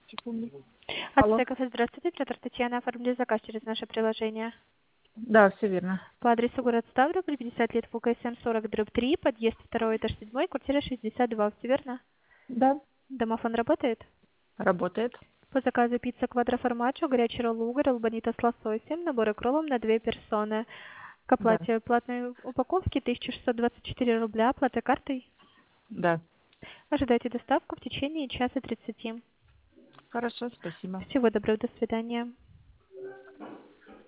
Секунду. Алло. Ацтеков, здравствуйте. Петр Татьяна, оформили заказ через наше приложение. Да, все верно. По адресу город Ставрополь, 50 лет ФКСМ 40/3, подъезд 2 этаж 7, квартира 62, все верно? Да, Домофон работает? работает. По заказу пицца квадроформачо, горячий ролл угорь, албанита с лососем, набор икролом на 2 персоны. К Да, оплате платной упаковки 1624 рубля, оплата картой. да. Ожидайте доставку в течение часа 30. Хорошо, спасибо. Всего доброго, до свидания.